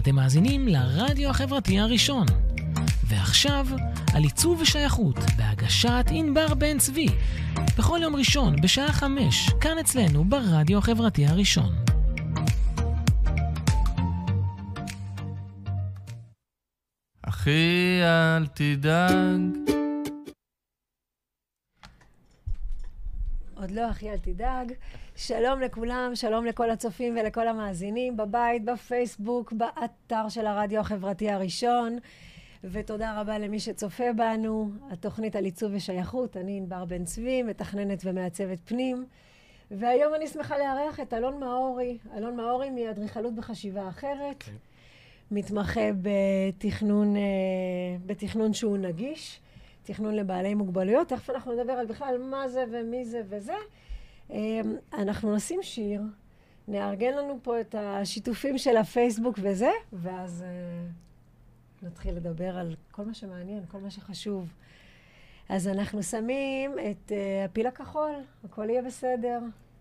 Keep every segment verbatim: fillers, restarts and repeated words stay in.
אתם מאזינים לרדיו החברתי הראשון. ועכשיו, על עיצוב ושייכות, בהגשת ענבר בן צבי. בכל יום ראשון, בשעה חמש, כאן אצלנו ברדיו החברתי הראשון. אחי, אל תדאג. עוד לא, אחי, אל תדאג. שלום לכולם, שלום לכל הצופים ולכל המאזינים, בבית, בפייסבוק, באתר של הרדיו החברתי הראשון. ותודה רבה למי שצופה בנו. התוכנית על עיצוב ושייכות, אני ענבר בן צבי, מתכננת ומעצבת פנים. והיום אני שמחה לארח את אלון מאורי. אלון מאורי מאדריכלות בחשיבה אחרת. Okay. מתמחה בתכנון, בתכנון שהוא נגיש, תכנון לבעלי מוגבלויות. תכף אנחנו נדבר על בכלל מה זה ומי זה וזה. אנחנו נשים שיר, נארגן לנו פה את השיתופים של הפייסבוק וזה, ואז נתחיל לדבר על כל מה שמעניין, כל מה שחשוב. אז אנחנו שמים את הפיל הכחול, הכל יהיה בסדר.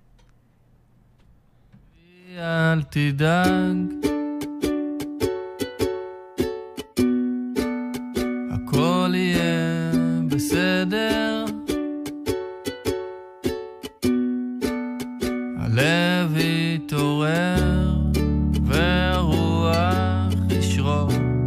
אל תדאג, הכל יהיה בסדר, הלב יתעורר ורוח ישרוק.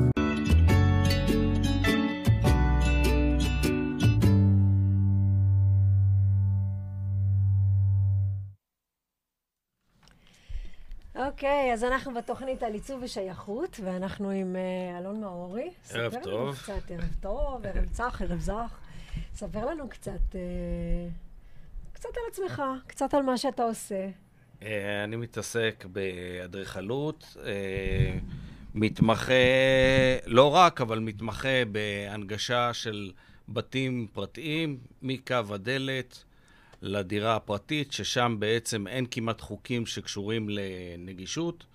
אוקיי, אז אנחנו בתוכנית על עיצוב ושייכות, ואנחנו עם uh, אלון מאורי. ערב טוב. קצת, ערב טוב, ערב צח, ערב זך. ספר לנו קצת, uh, קצת על עצמך, קצת על מה שאתה עושה. Uh, אני מתעסק באדריכלות, uh, מתמחה, לא רק, אבל מתמחה בהנגשה של בתים פרטיים, מקו הדלת לדירה הפרטית, ששם בעצם אין כמעט חוקים שקשורים לנגישות.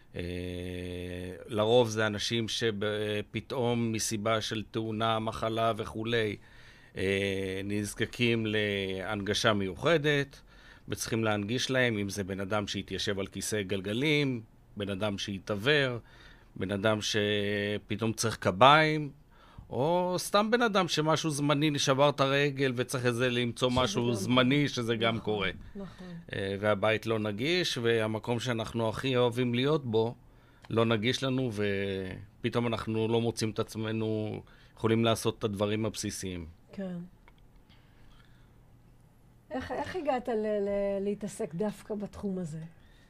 לרוב זה אנשים שפתאום מסיבה של תאונה, מחלה וכולי, נזקקים להנגשה מיוחדת, וצריכים להנגיש להם, אם זה בן אדם שהתיישב על כיסא גלגלים, בן אדם שהתעבר, בן אדם שפתאום צריך קביים, או סתם בן אדם שמשהו זמני, נשבר את הרגל וצריך איזה למצוא משהו זמני, שזה גם נכון, קורה. נכון. והבית לא נגיש, והמקום שאנחנו הכי אוהבים להיות בו, לא נגיש לנו, ופתאום אנחנו לא מוצאים את עצמנו, יכולים לעשות את הדברים הבסיסיים. כן. איך, איך הגעת ל- ל- להתעסק דווקא בתחום הזה?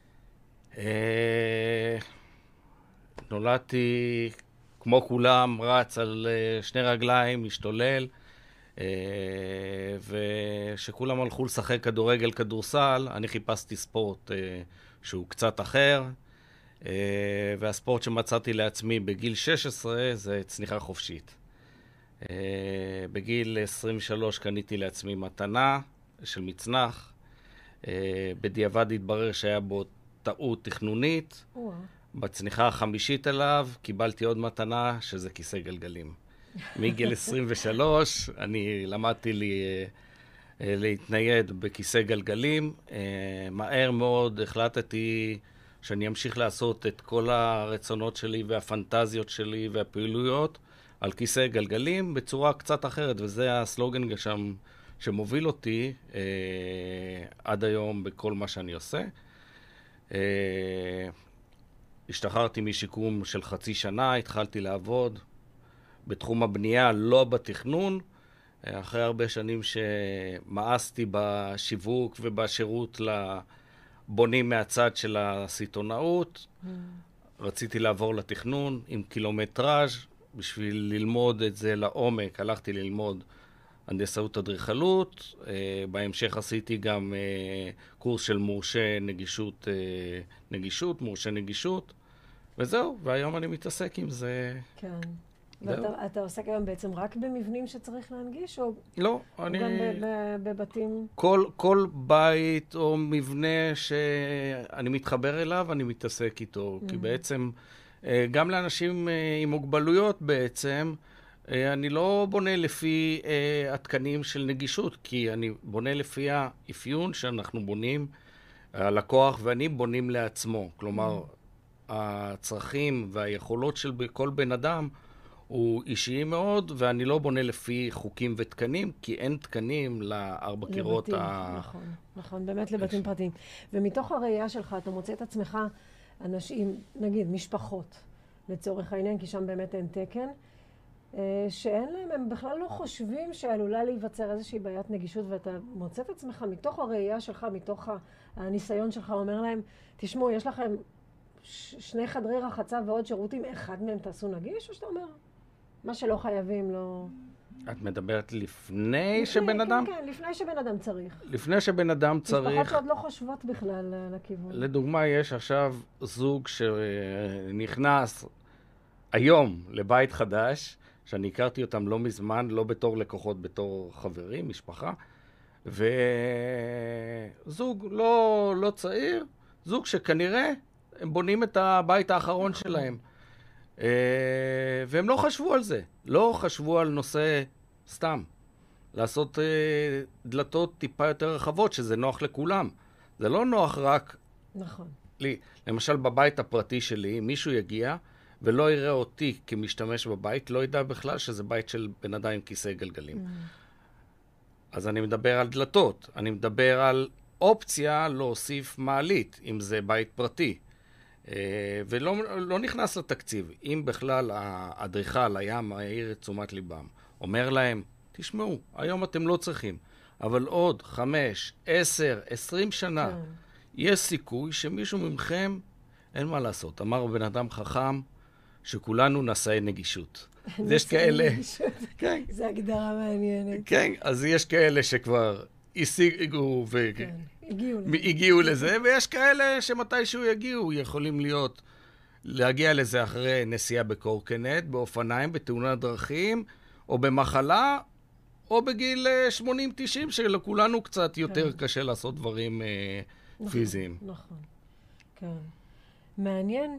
נולדתי כמו כולם, רץ על שני רגליים, משתולל, ושכולם הלכו לשחק כדורגל, כדורסל, אני חיפשתי ספורט שהוא קצת אחר, והספורט שמצאתי לעצמי בגיל שש עשרה זה צניחה חופשית. בגיל עשרים ושלוש קניתי לעצמי מתנה של מצנח, בדיעבד התברר שהיה בו טעות תכנונית, וואו. בצניחה החמישית אליו קיבלתי עוד מתנה שזה כיסא גלגלים. מגיל עשרים ושלוש אני למדתי לי להתנייד בכיסא גלגלים. מהר מאוד החלטתי שאני אמשיך לעשות את כל הרצונות שלי והפנטזיות שלי והפעילויות על כיסא גלגלים בצורה קצת אחרת, וזה הסלוגן שם שמוביל אותי עד היום בכל מה שאני עושה. השתחררתי משיקום של חצי שנה, התחלתי לעבוד בתחום הבנייה, לא בתכנון, אחרי הרבה שנים שמאסתי בשיווק ובשירות לבונים מהצד של הסיטונאות. Mm. רציתי לעבור לתכנון עם קילומטראז' בשביל ללמוד את זה לעומק. הלכתי ללמוד הנדסאות אדריכלות, בהמשך עשיתי גם קורס של מורשה נגישות, נגישות, מורשה נגישות, וזהו, והיום אני מתעסק עם זה. כן. ואתה אתה עוסק היום בעצם רק במבנים שצריך להנגיש, או לא, אני... גם ב- ב- בבתים? כל, כל בית או מבנה שאני מתחבר אליו, אני מתעסק איתו, כי בעצם גם לאנשים עם מוגבלויות בעצם, אני לא בונה לפי uh, התקנים של נגישות, כי אני בונה לפי האפיון שאנחנו בונים, הלקוח ואני בונים לעצמו. כלומר, הצרכים והיכולות של כל בן אדם הוא אישיים מאוד, ואני לא בונה לפי חוקים ותקנים, כי אין תקנים לארבע קירות לבתים, ה... נכון, נכון, באמת לבתים פרטיים. ומתוך הראייה שלך, אתה מוצא את עצמך אנשים, נגיד, משפחות, לצורך העניין, כי שם באמת אין תקן, שאין להם, הם בכלל לא חושבים שעלולה להיווצר איזושהי בעיית נגישות, ואתה מוצא את עצמך מתוך הראייה שלך, מתוך הניסיון שלך, אומר להם, תשמעו, יש לכם שני חדרי רחצה ועוד שירותים, אחד מהם תעשו נגיש, או שאתה אומר, מה שלא חייבים, לא... את מדברת לפני שבן אדם? כן, כן, לפני שבן אדם צריך. לפני שבן אדם צריך... משפחות שעוד לא חושבות בכלל לכיוון. לדוגמה, יש עכשיו זוג שנכנס היום לבית חדש, שאני הכרתי אותם לא מזמן, לא בתור לקוחות, בתור חברים, משפחה, וזוג לא, לא צעיר, זוג שכנראה הם בונים את הבית האחרון שלהם. והם לא חשבו על זה, לא חשבו על נושא סתם. לעשות דלתות טיפה יותר רחבות, שזה נוח לכולם. זה לא נוח רק נכון. לי. למשל, בבית הפרטי שלי, מישהו יגיע ולא יראה אותי כמשתמש בבית, לא ידע בכלל שזה בית של בן אדם עם כיסא גלגלים. Mm. אז אני מדבר על דלתות, אני מדבר על אופציה להוסיף מעלית, אם זה בית פרטי. ולא לא נכנס לתקציב. אם בכלל האדריכל היה מעיר את תשומת ליבם, אומר להם, תשמעו, היום אתם לא צריכים, אבל עוד חמש, עשר, עשרים שנה, כן. יש סיכוי שמישהו ממכם, אין מה לעשות. אמר בן אדם חכם, שכולנו נשאי נגישות. אז יש כאלה... כן. זה הגדרה מעניינת. כן, אז יש כאלה שכבר השיגו ו... כן. הגיעו לזה. הגיעו לזה, ויש כאלה שמתישהו יגיעו, יכולים להיות, להגיע לזה אחרי נסיעה בקורקינט, באופניים, בתאונת דרכים, או במחלה, או בגיל שמונים תשעים, שלכולנו קצת יותר קשה לעשות דברים פיזיים. נכון, כן. מעניין.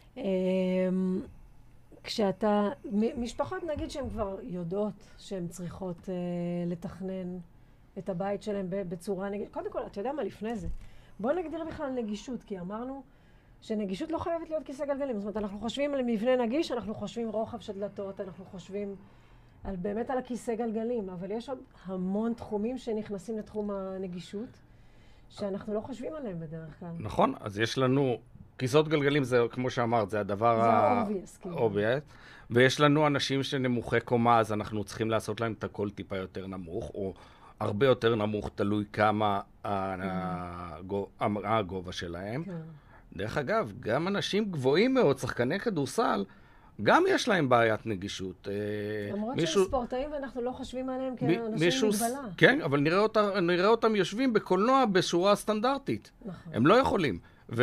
כשאתה, משפחות נגיד שהן כבר יודעות שהן צריכות לתכנן את הבית שלהם בצורה נגיד, קודם כל, אתה יודע מה לפני זה? בואו נגדיר בכלל נגישות, כי אמרנו שנגישות לא חייבת להיות כיסא גלגלים. זאת אומרת, אנחנו חושבים על מבנה נגיש, אנחנו חושבים רוחב של דלתות, אנחנו חושבים על, באמת על הכיסא גלגלים, אבל יש עוד המון תחומים שנכנסים לתחום הנגישות, שאנחנו לא חושבים עליהם בדרך כלל. נכון, אז יש לנו, כיסאות גלגלים זה, כמו שאמרת, זה הדבר ה-obvious, ויש לנו אנשים שנמוכי קומה, אז אנחנו צריכים לעשות להם את הכל טיפה יותר נמוך, או הרבה יותר נמוך, תלוי כמה הגובה שלהם. דרך אגב, גם אנשים גבוהים מאוד, שחקני כדורסל, גם יש להם בעיית נגישות. למרות שהם ספורטאים ואנחנו לא חושבים עליהם כאנשים מגבלה. כן, אבל נראה אותם יושבים בקולנוע בשורה סטנדרטית. הם לא יכולים.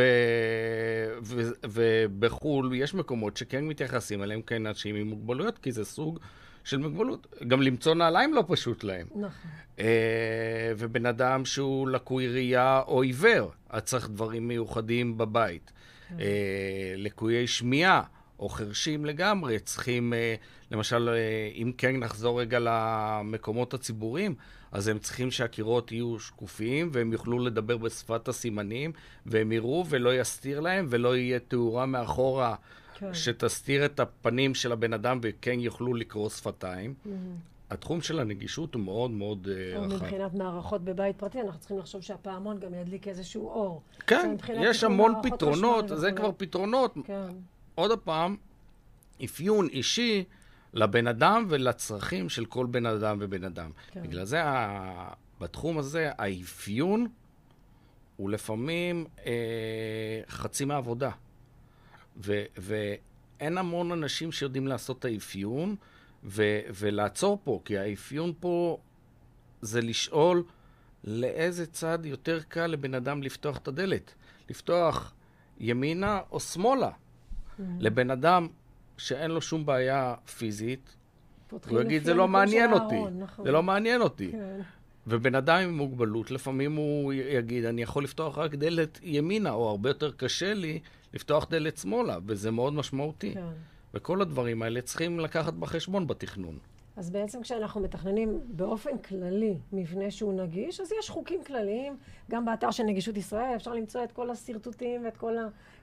ובחול יש מקומות שכן מתייחסים עליהם כאנשים עם מוגבלויות, כי זה סוג של מגבלות. גם למצוא נעליים לא פשוט להם. נכון. ובן אדם שהוא לקוי ראייה או עיוור, אז צריך דברים מיוחדים בבית. לקויי שמיעה או חרשים לגמרי, צריכים, למשל, אם כן נחזור רגע למקומות הציבוריים, אז הם צריכים שהקירות יהיו שקופים, והם יוכלו לדבר בשפת הסימנים, והם יראו ולא יסתיר להם, ולא יהיה תאורה מאחורה כן. שתסתיר את הפנים של הבן אדם, וכן יוכלו לקרוא שפתיים. Mm-hmm. התחום של הנגישות הוא מאוד מאוד רחב. מבחינת מערכות בבית פרטי, אנחנו צריכים לחשוב שהפעמון גם ידליק איזשהו אור. כן, יש המון פתרונות, זה כבר פתרונות. כן. עוד הפעם, אפיון אישי לבן אדם ולצרכים של כל בן אדם ובן אדם. כן. בגלל זה, בתחום הזה, האפיון הוא לפעמים אה, חצי מהעבודה. ו, ואין המון אנשים שיודעים לעשות את האפיון ו, ולעצור פה, כי האפיון פה זה לשאול לאיזה צד יותר קל לבן אדם לפתוח את הדלת. לפתוח ימינה או שמאלה. Mm-hmm. לבן אדם שאין לו שום בעיה פיזית, הוא יגיד, זה לא מעניין אותי. נכון. זה לא מעניין אותי. כן. ובן אדם עם מוגבלות, לפעמים הוא יגיד, אני יכול לפתוח רק דלת ימינה, או הרבה יותר קשה לי לפתוח דלת שמאלה, וזה מאוד משמעותי. כן. וכל הדברים האלה צריכים לקחת בחשבון בתכנון. אז בעצם כשאנחנו מתכננים באופן כללי מבנה שהוא נגיש, אז יש חוקים כלליים, גם באתר של נגישות ישראל אפשר למצוא את כל הסרטוטים ואת כל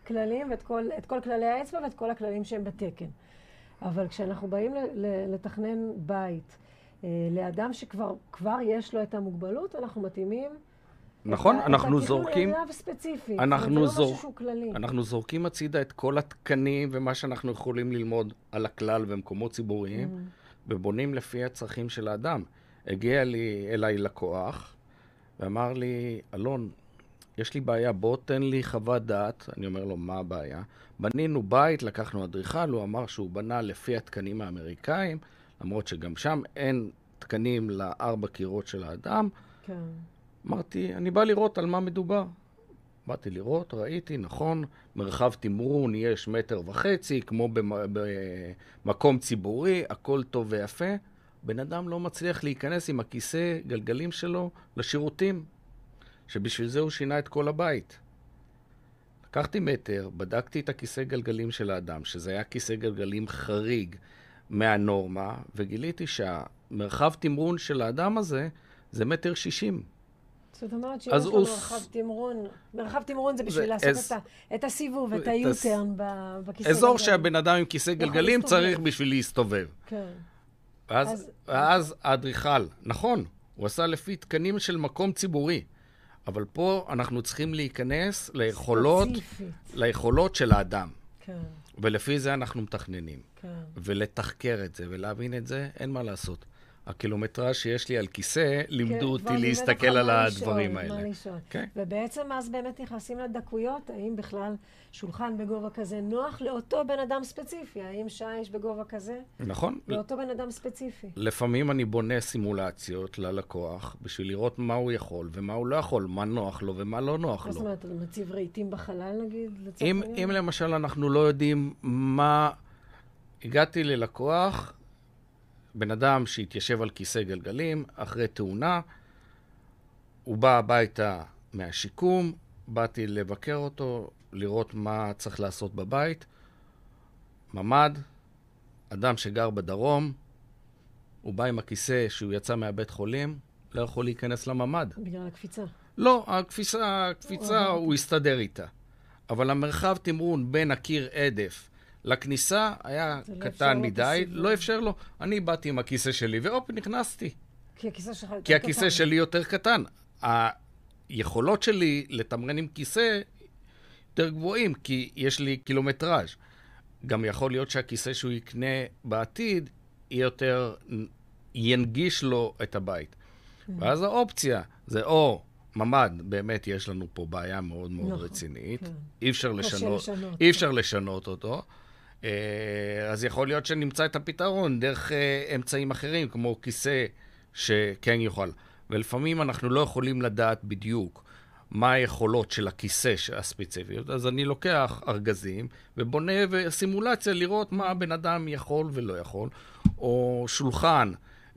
הכללים ואת כל, את כל כללי האצבע ואת כל הכללים שהם בתקן. אבל כשאנחנו באים לתכנן בית לאדם שכבר כבר יש לו את המוגבלות, אנחנו מתאימים נכון, את אנחנו התכנון זורקים, לאדם ספציפי. אנחנו, זה זור... לא משהו שהוא כללי. אנחנו זורקים הצידה את כל התקנים ומה שאנחנו יכולים ללמוד על הכלל במקומות ציבוריים, mm. ובונים לפי הצרכים של האדם. הגיע לי אליי לקוח ואמר לי, אלון, יש לי בעיה, בוא תן לי חוות דעת. אני אומר לו, מה הבעיה? בנינו בית, לקחנו אדריכל, הוא אמר שהוא בנה לפי התקנים האמריקאים, למרות שגם שם אין תקנים לארבע קירות של האדם. כן. אמרתי, אני בא לראות על מה מדובר. באתי לראות, ראיתי, נכון, מרחב תמרון יש מטר וחצי, כמו במקום ציבורי, הכל טוב ויפה. בן אדם לא מצליח להיכנס עם הכיסא גלגלים שלו לשירותים, שבשביל זה הוא שינה את כל הבית. לקחתי מטר, בדקתי את הכיסא גלגלים של האדם, שזה היה כיסא גלגלים חריג מהנורמה, וגיליתי שהמרחב תמרון של האדם הזה זה מטר שישים. זאת אומרת שיש לו מרחב תמרון, מרחב תמרון זה בשביל לעשות את הסיבוב, את היוטרן בכיסא גלגלים. אזור שהבן אדם עם כיסא גלגלים צריך בשביל להסתובב. כן. ואז האדריכל, נכון, הוא עשה לפי תקנים של מקום ציבורי, אבל פה אנחנו צריכים להיכנס ליכולות, ליכולות של האדם. כן. ולפי זה אנחנו מתכננים. כן. ולתחקר את זה ולהבין את זה, אין מה לעשות. הקילומטרה שיש לי על כיסא, לימדו אותי להסתכל על הדברים האלה. ובעצם אז באמת נכנסים לדקויות, האם בכלל שולחן בגובה כזה נוח לאותו בן אדם ספציפי? האם שיש בגובה כזה? נכון. לאותו בן אדם ספציפי. לפעמים אני בונה סימולציות ללקוח, בשביל לראות מה הוא יכול ומה הוא לא יכול, מה נוח לו ומה לא נוח לו. זאת אומרת, אתה מציב רהיטים בחלל נגיד? אם למשל אנחנו לא יודעים מה... הגעתי ללקוח, בן אדם שהתיישב על כיסא גלגלים, אחרי תאונה, הוא בא הביתה מהשיקום, באתי לבקר אותו, לראות מה צריך לעשות בבית. ממד, אדם שגר בדרום, הוא בא עם הכיסא שהוא יצא מהבית חולים, לא יכול להיכנס לממד. בגלל הקפיצה. לא, הקפיצה, הקפיצה הוא הסתדר איתה. אבל המרחב תמרון בין הקיר עדף לכניסה היה קטן מדי, לא אפשר לו. אני באתי עם הכיסא שלי, ואופ, נכנסתי. כי הכיסא שלך יותר קטן. כי הכיסא שלי יותר קטן. היכולות שלי לתמרן עם כיסא יותר גבוהים, כי יש לי קילומטראז'. גם יכול להיות שהכיסא שהוא יקנה בעתיד, יהיה יותר, ינגיש לו את הבית. ואז האופציה זה או ממד, באמת יש לנו פה בעיה מאוד מאוד רצינית. אי אפשר לשנות, אי אפשר לשנות אותו. אז יכול להיות שנמצא את הפתרון דרך אמצעים אחרים, כמו כיסא שכן יוכל. ולפעמים אנחנו לא יכולים לדעת בדיוק מה היכולות של הכיסא הספציפיות. אז אני לוקח ארגזים ובונה סימולציה לראות מה הבן אדם יכול ולא יכול. או שולחן,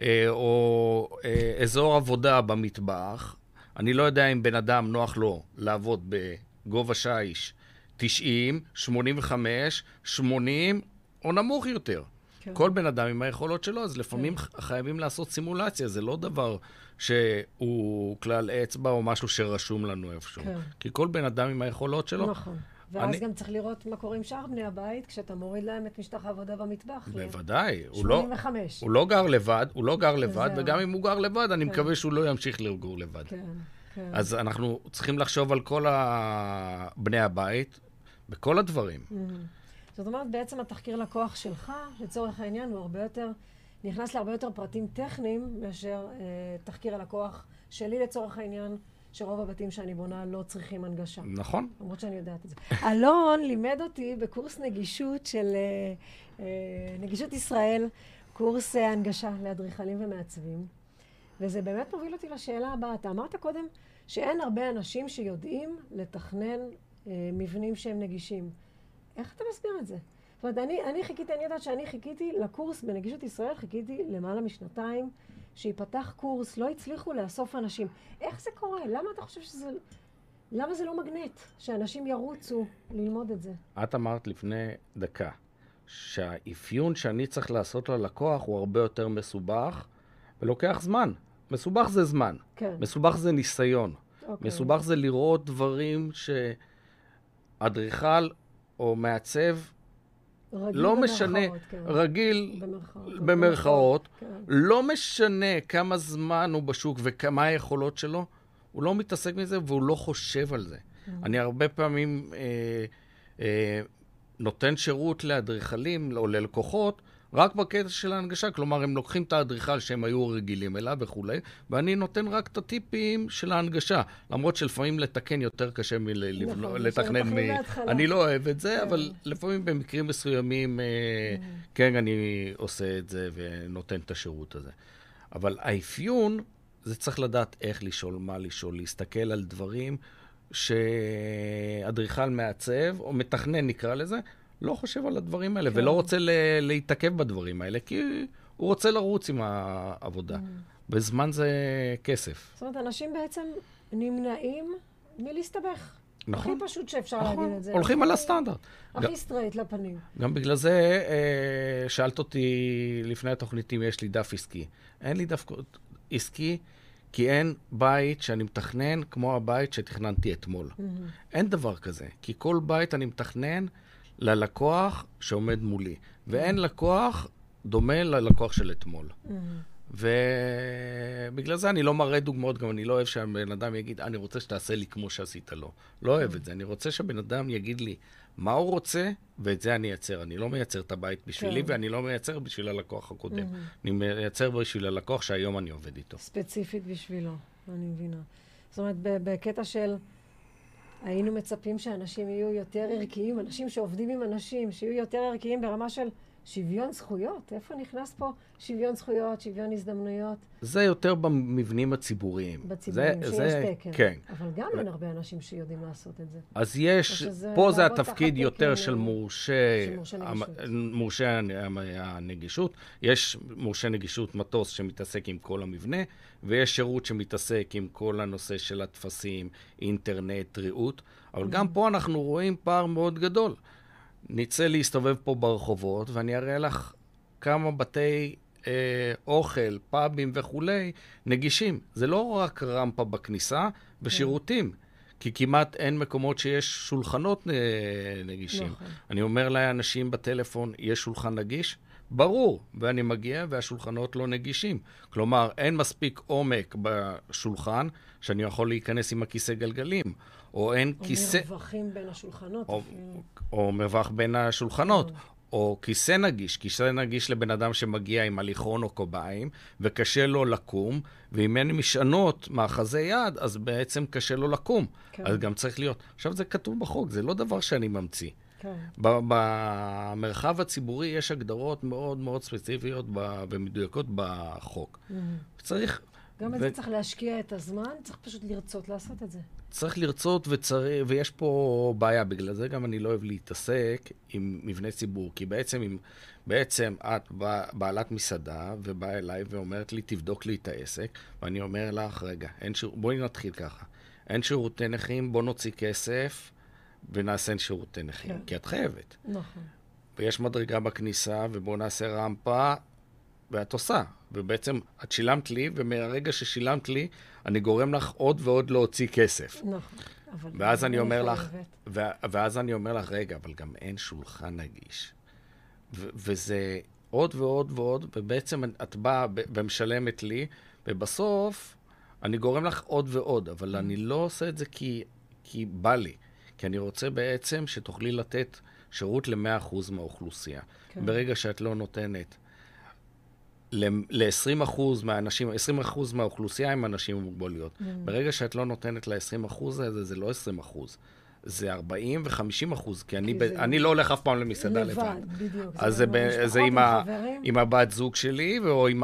או אזור עבודה במטבח. אני לא יודע אם בן אדם נוח לו לעבוד בגובה שיש תשעים, שמונים וחמש, שמונים או נמוך יותר. כן. כל בן אדם עם היכולות שלו, אז לפעמים כן. חייבים לעשות סימולציה. זה לא דבר שהוא כלל אצבע או משהו שרשום לנו איפשהו. כן. כי כל בן אדם עם היכולות שלו... נכון. ואז אני... גם צריך לראות מה קורה עם שאר בני הבית, כשאתה מוריד להם את משטח העבודה במטבח. בוודאי. שמונים וחמש. הוא, לא, הוא לא גר לבד, הוא לא גר לבד, וגם אם הוא גר לבד, אני כן. מקווה שהוא לא ימשיך לגור לבד. כן, כן. אז אנחנו צריכים לחשוב על כל בני הבית, בכל הדברים. Mm-hmm. זאת אומרת, בעצם התחקיר לקוח שלך, לצורך העניין, הוא הרבה יותר, נכנס להרבה יותר פרטים טכניים, מאשר אה, תחקיר הלקוח שלי לצורך העניין, שרוב הבתים שאני בונה לא צריכים הנגשה. נכון. למרות שאני יודעת את זה. אלון לימד אותי בקורס נגישות של אה, אה, נגישות ישראל, קורס אה, הנגשה לאדריכלים ומעצבים, וזה באמת מוביל אותי לשאלה הבאה. אתה אמרת קודם שאין הרבה אנשים שיודעים לתכנן אה, מבנים שהם נגישים. איך אתה מסביר את זה? זאת אומרת, אני, אני חיכיתי, אני יודעת שאני חיכיתי לקורס בנגישות ישראל, חיכיתי למעלה משנתיים, שיפתח קורס, לא הצליחו לאסוף אנשים. איך זה קורה? למה אתה חושב שזה... למה זה לא מגנט שאנשים ירוצו ללמוד את זה? את אמרת לפני דקה, שהאפיון שאני צריך לעשות ללקוח הוא הרבה יותר מסובך, ולוקח זמן. מסובך זה זמן. כן. מסובך זה ניסיון. אוקיי. מסובך זה לראות דברים שאדריכל או מעצב, רגיל לא במרכאות, משנה, כן. רגיל במרכאות, במרכאות, כן. לא משנה כמה זמן הוא בשוק וכמה היכולות שלו, הוא לא מתעסק מזה והוא לא חושב על זה. אני הרבה פעמים אה, אה, נותן שירות לאדריכלים או ללקוחות, רק בקטע של ההנגשה, כלומר הם לוקחים את האדריכל שהם היו רגילים אליו וכולי, ואני נותן רק את הטיפים של ההנגשה, למרות שלפעמים לתקן יותר קשה מלתכנן מ... אני לא אוהב את זה, אבל לפעמים במקרים מסוימים כן אני עושה את זה ונותן את השירות הזה. אבל האפיון, זה צריך לדעת איך לשאול, מה לשאול, להסתכל על דברים שאדריכל מעצב, או מתכנן נקרא לזה, לא חושב על הדברים האלה, ולא רוצה להתעכב בדברים האלה, כי הוא רוצה לרוץ עם העבודה. בזמן זה כסף. זאת אומרת, אנשים בעצם נמנעים מלהסתבך. נכון. הכי פשוט שאפשר להגיד את זה. הולכים על הסטנדרט. הכי סטרייט לפנים. גם בגלל זה שאלת אותי לפני התוכנית אם יש לי דף עסקי. אין לי דף עסקי, כי אין בית שאני מתכנן כמו הבית שתכננתי אתמול. אין דבר כזה, כי כל בית אני מתכנן ללקוח שעומד מולי, ואין לקוח דומה ללקוח של אתמול. ובגלל זה אני לא מראה דוגמאות, גם אני לא אוהב שהבן אדם יגיד, אני רוצה שתעשה לי כמו שעשית לו. לא אוהב את זה, אני רוצה שהבן אדם יגיד לי מה הוא רוצה, ואת זה אני אייצר. אני לא מייצר את הבית בשבילי, ואני לא מייצר בשביל הלקוח הקודם. אני מייצר בשביל הלקוח שהיום אני עובד איתו. ספציפית בשבילו, אני מבינה. זאת אומרת, בקטע של היינו מצפים שאנשים יהיו יותר ערכיים, אנשים שעובדים עם אנשים, שיהיו יותר ערכיים ברמה של שוויון זכויות. איפה נכנס פה שוויון זכויות, שוויון הזדמנויות? זה יותר במבנים הציבוריים. בציבוריים, שיש זה, תקן. כן. אבל גם אין הרבה אנשים שיודעים לעשות את זה. אז יש, פה זה התפקיד יותר של מורשה, מורשה הנגישות. יש מורשה נגישות מטוס שמתעסק עם כל המבנה, ויש שירות שמתעסק עם כל הנושא של התפסים, אינטרנט, ריהוט. אבל גם פה אנחנו רואים פער מאוד גדול. נצא להסתובב פה ברחובות, ואני אראה לך כמה בתי אה, אוכל, פאבים וכולי, נגישים. זה לא רק רמפה בכניסה, ושירותים. כי כמעט אין מקומות שיש שולחנות אה, נגישים. נכון. אני אומר לאנשים בטלפון, יש שולחן נגיש? ברור, ואני מגיע והשולחנות לא נגישים. כלומר, אין מספיק עומק בשולחן, שאני יכול להיכנס עם הכיסא גלגלים. או אין או כיסא... או מרווחים בין השולחנות. או, או מרווח בין השולחנות. או כיסא נגיש. כיסא נגיש לבן אדם שמגיע עם הליכון או קובעים, וקשה לו לקום, ואם אין משענות מאחזי יד, אז בעצם קשה לו לקום. כן. אז גם צריך להיות. עכשיו זה כתוב בחוק, זה לא דבר שאני ממציא. כן. במרחב הציבורי יש הגדרות מאוד מאוד ספציפיות ומדויקות בחוק. Mm-hmm. צריך... גם את זה צריך להשקיע את הזמן, צריך פשוט לרצות לעשות את זה. צריך לרצות וצריך, ויש פה בעיה, בגלל זה גם אני לא אוהב להתעסק עם מבנה ציבור, כי בעצם, אם, בעצם את בעלת מסעדה ובאה אליי ואומרת לי, תבדוק לי את העסק, ואני אומר לך, רגע, אין שיר... בואי נתחיל ככה, אין שירותי נכים, בוא נוציא כסף ונעשה שירותי נכים, כן. כי את חייבת. נכון. ויש מדרגה בכניסה, ובוא נעשה רמפה, ואת עושה. ובעצם את שילמת לי, ומהרגע ששילמת לי, אני גורם לך עוד ועוד להוציא כסף. נכון. ואז אני אומר לך, ואז אני אומר לך, רגע, אבל גם אין שולחן נגיש. וזה עוד ועוד ועוד, ובעצם את באה ומשלמת לי, ובסוף אני גורם לך עוד ועוד, אבל אני לא עושה את זה כי, כי בא לי. כי אני רוצה בעצם שתוכלי לתת שירות ל-מאה אחוז מהאוכלוסייה. כן. ברגע שאת לא נותנת ל-עשרים אחוז מהאנשים, עשרים אחוז מהאוכלוסייה הם אנשים עם מוגבלויות. Mm. ברגע שאת לא נותנת ל-עשרים אחוז הזה, זה לא עשרים אחוז. זה ארבעים ו-חמישים אחוז, כי אני, ב... זה... אני לא הולך אף פעם למסעדה לבד. לבד, בדיוק. אז זה, ב... זה עם, ה... עם הבת זוג שלי, או עם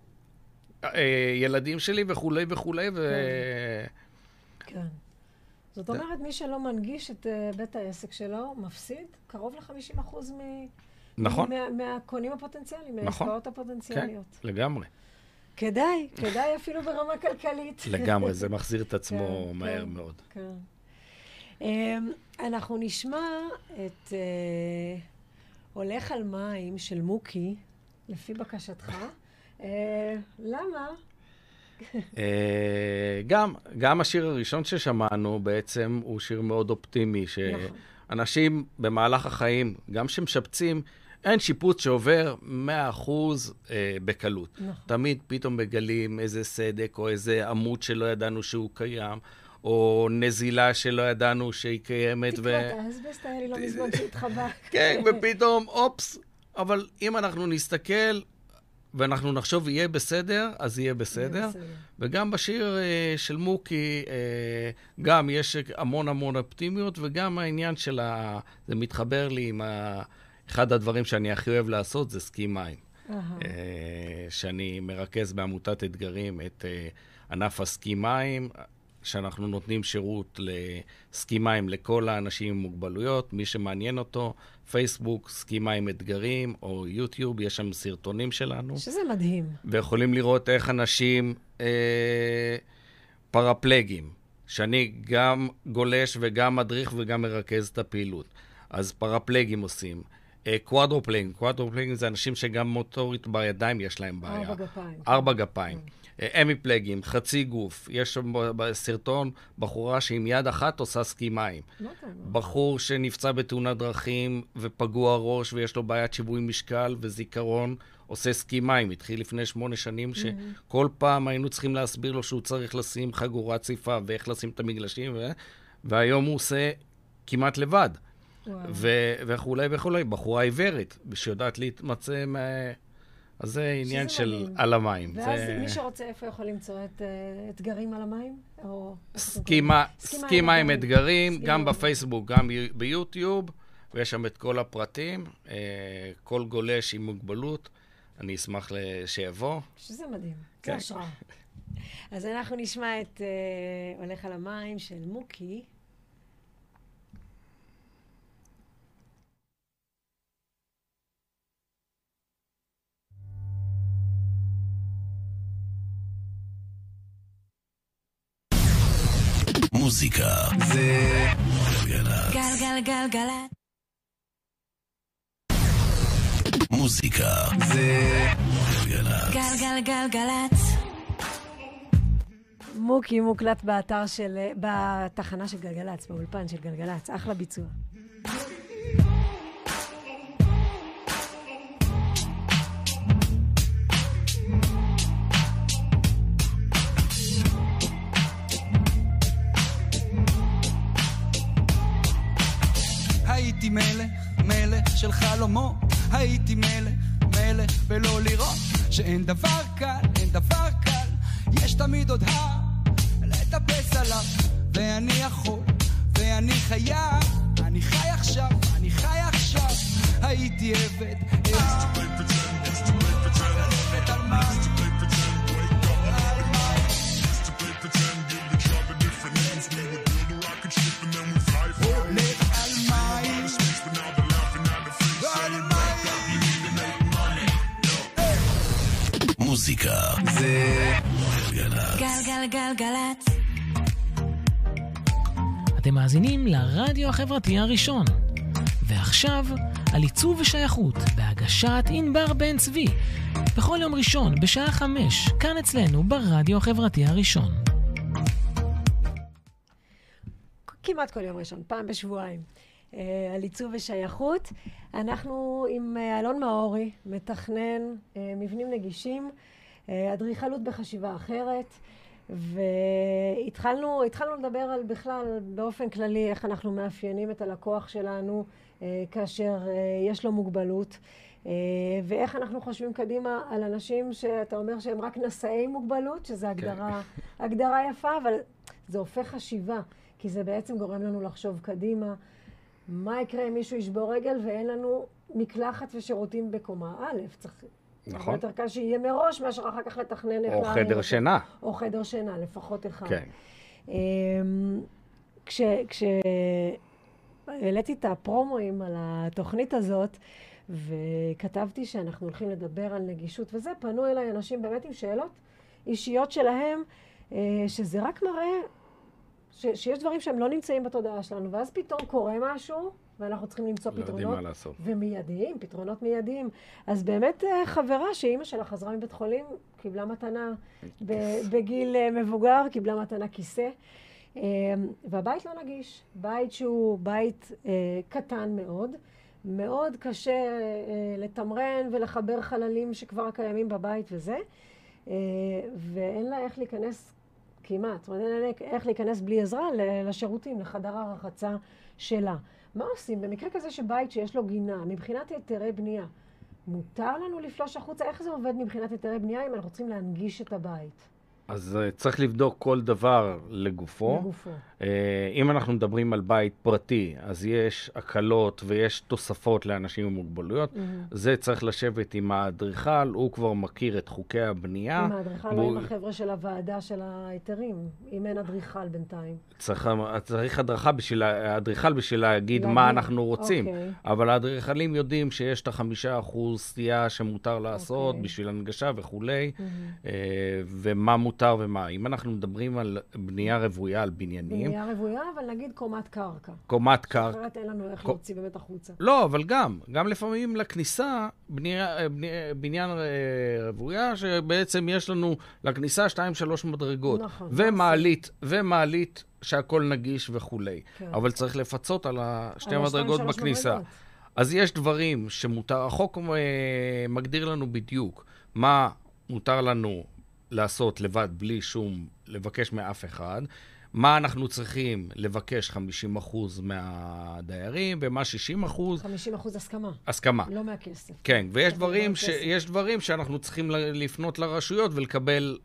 הילדים שלי וכולי וכולי. ו... כן. כן. זאת אומרת, מי שלא מנגיש את בית העסק שלו, מפסיד קרוב ל-חמישים אחוז מ... נכון. מה, מהקונים הפוטנציאליים, נכון. מהעסקאות הפוטנציאליות. כן, לגמרי. כדאי, כדאי אפילו ברמה כלכלית. לגמרי, זה מחזיר את עצמו כן, מהר כן, מאוד. כן. Um, אנחנו נשמע את uh, הולך על מים של מוקי, לפי בקשתך. Uh, למה? uh, גם, גם השיר הראשון ששמענו בעצם הוא שיר מאוד אופטימי, ש... נכון. אנשים במהלך החיים, גם שמשפצים, אין שיפוץ שעובר מאה אחוז אה, בקלות. נכון. תמיד פתאום מגלים איזה סדק או איזה עמוד שלא ידענו שהוא קיים, או נזילה שלא ידענו שהיא קיימת. תקרת האסבסט היה לי לא מזמן שהתחבק. כן, ופתאום, אופס. אבל אם אנחנו נסתכל ואנחנו נחשוב יהיה בסדר, אז יהיה בסדר. בסדר. וגם בשיר uh, של מוקי, uh, גם יש המון המון אופטימיות, וגם העניין של ה... זה מתחבר לי עם ה... אחד הדברים שאני הכי אוהב לעשות זה סקי מים. Uh, שאני מרכז בעמותת אתגרים את uh, ענף הסקי מים, שאנחנו נותנים שירות לסקי מים לכל האנשים עם מוגבלויות, מי שמעניין אותו, פייסבוק, סקי מים אתגרים, או יוטיוב, יש שם סרטונים שלנו. שזה מדהים. ויכולים לראות איך אנשים אה, פרפלגים, שאני גם גולש וגם מדריך וגם מרכז את הפעילות. אז פרפלגים עושים. אה, קוואדרופלגים, קוואדרופלגים זה אנשים שגם מוטורית בידיים יש להם בעיה. ארבע גפיים. ארבע גפיים. אמיפלגים, חצי גוף. יש שם בסרטון בחורה שעם יד אחת עושה סקי מים. בחור שנפצע בתאונת דרכים ופגוע ראש ויש לו בעיית שיווי משקל וזיכרון, עושה סקי מים. התחיל לפני שמונה שנים שכל פעם היינו צריכים להסביר לו שהוא צריך לשים חגורת ציפה ואיך לשים את המגלשים, והיום הוא עושה כמעט לבד. וכולי וכולי. בחורה עיוורת, שיודעת להתמצא מה... אז זה עניין של על המים. ואז מי שרוצה איפה יכול למצוא את אתגרים על המים? סקי מים אתגרים, גם בפייסבוק, גם ביוטיוב, ויש שם את כל הפרטים, כל גולש עם מוגבלות, אני אשמח שיבוא. שזה מדהים, זה השראה. אז אנחנו נשמע את הולך על המים של מוקי. מוזיקה זה גלגלצ. גלגלגלגלצ. מוזיקה זה גלגלצ. גלגלגלגלצ. מוקי מוקלט באתר של... בתחנה של גלגלצ, באולפן של גלגלצ. אחלה ביצוע. הייתי מלך, מלך של חלומות, הייתי מלך, מלך ולא לראות שאין דבר קל, אין דבר קל, יש תמיד עוד הר לטפס עליו, ואני יכול, ואני חייב, אני חי עכשיו, אני חי עכשיו, הייתי עבד, עבד על מה? מוזיקה זה גלגלצ. גלגלגלגלצ. אתם מאזינים לרדיו החברתי הראשון. ועכשיו, על עיצוב ושייכות, בהגשת ענבר בן צבי. בכל יום ראשון, בשעה חמש, כאן אצלנו ברדיו החברתי הראשון. כמעט כל יום ראשון, פעם בשבועיים. על עיצוב ושייכות. אנחנו עם אלון מאורי, מתכנן מבנים נגישים, אדריכלות בחשיבה אחרת, והתחלנו התחלנו לדבר על בכלל, באופן כללי, איך אנחנו מאפיינים את הלקוח שלנו כאשר יש לו מוגבלות, ואיך אנחנו חושבים קדימה על אנשים שאתה אומר שהם רק נשאי מוגבלות, שזה הגדרה, הגדרה יפה, אבל זה הופך חשיבה, כי זה בעצם גורם לנו לחשוב קדימה, מה יקרה אם מישהו ישבור רגל ואין לנו מקלחת ושירותים בקומה א', צריך... נכון. יותר קל שיהיה מראש מאשר אחר כך לתכנן איך... או חדר שינה. או חדר שינה, לפחות אחד. כן. כשהעליתי את הפרומואים על התוכנית הזאת, וכתבתי שאנחנו הולכים לדבר על נגישות, וזה, פנו אליי אנשים באמת עם שאלות אישיות שלהם, שזה רק מראה ש, שיש דברים שהם לא נמצאים בתודעה שלנו, ואז פתאום קורה משהו, ואנחנו צריכים למצוא לא פתרונות. מה לעשות. ומיידיים, פתרונות מיידיים. אז באמת חברה שאימא שלה חזרה מבית חולים, קיבלה מתנה בגיל מבוגר, קיבלה מתנה כיסא. והבית לא נגיש. בית שהוא בית קטן מאוד, מאוד קשה לתמרן ולחבר חללים שכבר קיימים בבית וזה, ואין לה איך להיכנס כמעט, זאת אומרת, אין לה איך להיכנס בלי עזרה לשירותים, לחדר הרחצה שלה. מה עושים? במקרה כזה שבית שיש לו גינה, מבחינת היתרי בנייה, מותר לנו לפלוש החוצה? איך זה עובד מבחינת היתרי בנייה אם אנחנו צריכים להנגיש את הבית? אז uh, צריך לבדוק כל דבר לגופו. לגופו. Uh, אם אנחנו מדברים על בית פרטי, אז יש הקלות ויש תוספות לאנשים עם מוגבלויות. Mm-hmm. זה צריך לשבת עם האדריכל, הוא כבר מכיר את חוקי הבנייה. עם האדריכל והוא... או עם החבר'ה של הוועדה של ההיתרים, אם אין אדריכל בינתיים. צריך, צריך הדרכה בשביל, האדריכל בשביל להגיד להגיד. מה אנחנו רוצים. Okay. אבל האדריכלים יודעים שיש את החמישה אחוז סטייה שמותר לעשות okay. בשביל הנגשה וכולי, mm-hmm. uh, ומה מותר. מותר ומה. אם אנחנו מדברים על בנייה רבויה, על בניינים... בנייה רבויה, אבל נגיד קומת קרקע. קומת קרקע. שאחרת אין לנו איך להוציא באמת החוצה. לא, אבל גם, גם לפעמים לכניסה, בנייה, בניין רבויה, שבעצם יש לנו לכניסה שתיים, שלוש מדרגות. נכון. ומעלית, ומעלית שהכל נגיש וכולי. כן. אבל צריך לפצות על השתי מדרגות בכניסה. מדרגות. אז יש דברים שמותר, החוק מגדיר לנו בדיוק מה מותר לנו לעשות לבד בלי שום לבקש מאף אחד, מה אנחנו צריכים לבקש חמישים אחוז מהדיירים, ומה שישים אחוז. חמישים אחוז הסכמה. הסכמה. לא מהכסף. כן, ויש דברים, ש... יש דברים שאנחנו צריכים לפנות לרשויות ולקבל,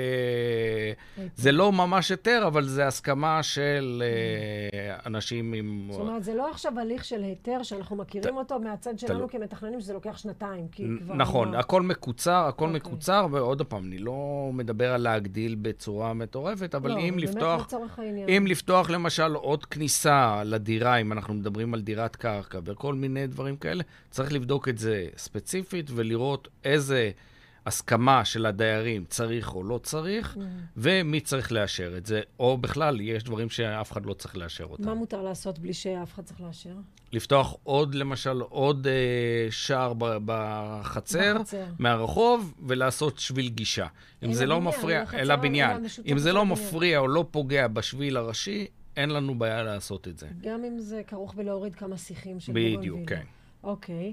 אה, זה לא ממש היתר, אבל זה הסכמה של אה, אנשים עם... זאת אומרת, זה לא עכשיו הליך של היתר שאנחנו מכירים ת... אותו מהצד שלנו ת... כמתכננים, שזה לוקח שנתיים. כי כבר נכון, מה... הכל מקוצר, הכל okay. מקוצר, ועוד פעם, אני לא מדבר על להגדיל בצורה מטורפת, אבל לא, אם לפתוח, אם לפתוח למשל עוד כניסה לדירה, אם אנחנו מדברים על דירת קרקע, וכל מיני דברים כאלה, צריך לבדוק את זה ספציפית, ולראות איזה הסכמה של הדיירים צריך או לא צריך, mm. ומי צריך לאשר את זה, או בכלל, יש דברים שאף אחד לא צריך לאשר אותם. מה מותר לעשות בלי שאף אחד צריך לאשר? לפתוח עוד, למשל, עוד אה, שער בחצר, בחצר, מהרחוב, ולעשות שביל גישה. אם זה לא מפריע, אלא בניין. אם זה לא מפריע או לא פוגע בשביל הראשי, אין לנו בעיה לעשות את זה. גם אם זה כרוך בלהוריד כמה שיחים של בדיוק, בדיוק, כן. אוקיי.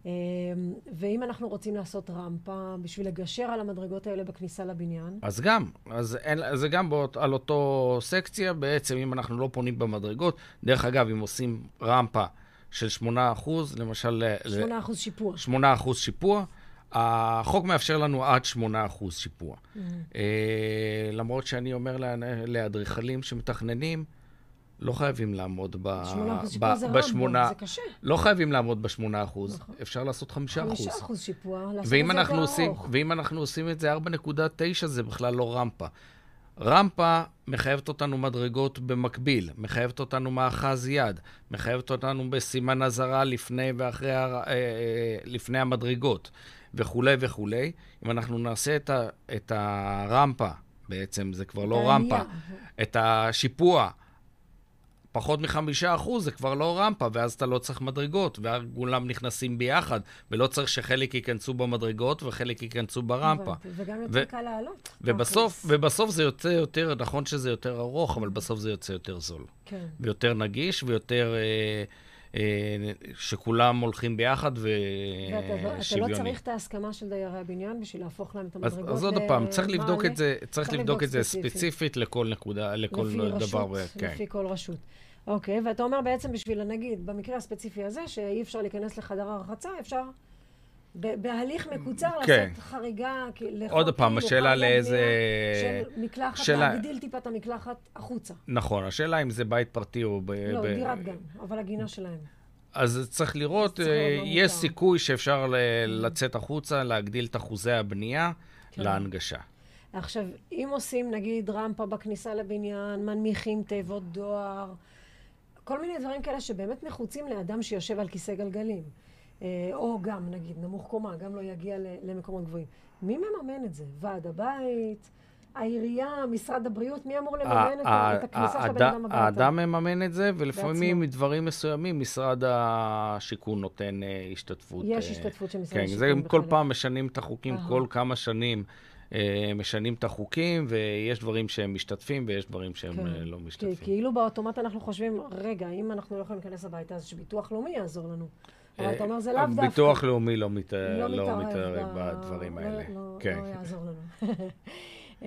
ואם אנחנו רוצים לעשות רמפה בשביל לגשר על המדרגות האלה בכניסה לבניין? אז גם, אז אין, זה גם באות, על אותו סקציה, בעצם אם אנחנו לא פונים במדרגות, דרך אגב, אם עושים רמפה של שמונה אחוז, למשל... שמונה אחוז שיפוע. שמונה אחוז שיפוע, החוק מאפשר לנו עד שמונה אחוז שיפוע. Mm-hmm. אה, למרות שאני אומר לאדריכלים שמתכננים, לא חייבים לעמוד ב... שמונה אחוז שיפוע זה רמבו, זה קשה. לא חייבים לעמוד בשמונה אחוז, אפשר לעשות חמישה אחוז. חמישה אחוז שיפוע, לעשות את זה בארוך. ואם אנחנו עושים את זה ארבע נקודה תשע, זה בכלל לא רמפה. רמפה מחייבת אותנו מדרגות במקביל, מחייבת אותנו מאחז יד, מחייבת אותנו בסימן הזרה לפני ואחרי, לפני המדרגות, וכו' וכו'. אם אנחנו נעשה את, ה, את הרמפה, בעצם זה כבר לא רמפה, את השיפוע, פחות מחמישה אחוז, זה כבר לא רמפה, ואז אתה לא צריך מדרגות, וכולם נכנסים ביחד, ולא צריך שחלק ייכנסו במדרגות, וחלק ייכנסו ברמפה. וגם יותר קל לעלות. ובסוף, ובסוף זה יוצא יותר, נכון שזה יותר ארוך, אבל בסוף זה יוצא יותר זול. כן. ויותר נגיש, ויותר אה, אה, שכולם הולכים ביחד ושוויוני. ואתה לא צריך את ההסכמה של דיירי הבניין, בשביל להפוך להם את המדרגות. אז עוד פעם, צריך לבדוק את זה, צריך לבדוק את זה ספציפית לכל נקודה, לכל דבר. לפי כל רשות. אוקיי, ואתה אומר בעצם בשביל, נגיד, במקרה הספציפי הזה, שאי אפשר להיכנס לחדר הרחצה, אפשר בהליך מקוצר לעשות חריגה, עוד פעם, השאלה לאיזה... של מקלחת, להגדיל טיפה את המקלחת החוצה. נכון, השאלה אם זה בית פרטי או... לא, דירת גן, אבל הגינה שלהם. אז צריך לראות, יש סיכוי שאפשר לצאת החוצה, להגדיל את אחוזי הבנייה להנגשה. עכשיו, אם עושים, נגיד, רמפה בכניסה לבניין, מנמיכים תיבות דואר, כל מיני דברים כאלה שבאמת נחוצים לאדם שיושב על כיסא גלגלים. או גם, נגיד, נמוך קומה, גם לא יגיע למקומות גבוהים. מי מממן את זה? ועד הבית? העירייה? משרד הבריאות? מי אמור לממן את הכניסה של הבן אדם הביתה? האדם מממן את זה, ולפעמים מדברים מסוימים משרד השיכון נותן השתתפות. יש השתתפות של משרד השיכון. כן, זה כל פעם משנים את החוקים כל כמה שנים. משנים את החוקים, ויש דברים שהם משתתפים, ויש דברים שהם כן. לא משתתפים. כי, כאילו באוטומט אנחנו חושבים, רגע, אם אנחנו לא יכולים להיכנס הביתה, אז שביטוח לאומי יעזור לנו. אבל אתה אומר, זה לאו דווקא. ביטוח לאומי לא, מת... לא, לא מתערב, מתערב ב... בדברים לא, האלה. לא, כן. לא יעזור לנו.